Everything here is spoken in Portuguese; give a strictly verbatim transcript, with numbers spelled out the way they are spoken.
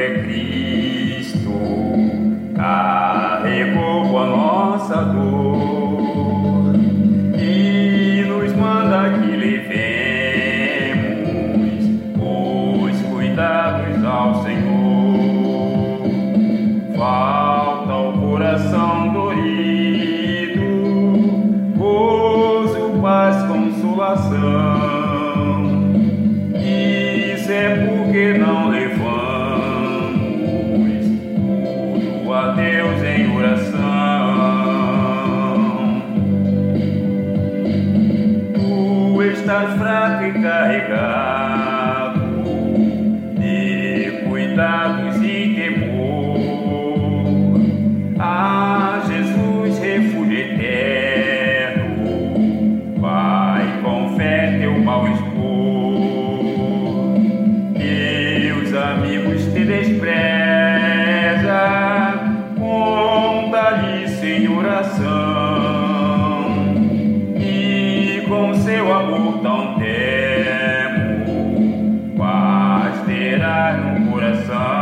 é Cristo, carregou a nossa dor e nos manda que levemos os cuidados ao Senhor. Falta o coração dorido, gozo, paz, consolação. Isso é porque não levamos tudo a Deus em oração. Tu estás fraco e carregado de cuidados e temor. Ah, Jesus, refúgio eterno, vai com fé teu mal expor. Teus amigos te desprezam, conta-lhes em oração, e com seu amor tão terno, paz terás no coração.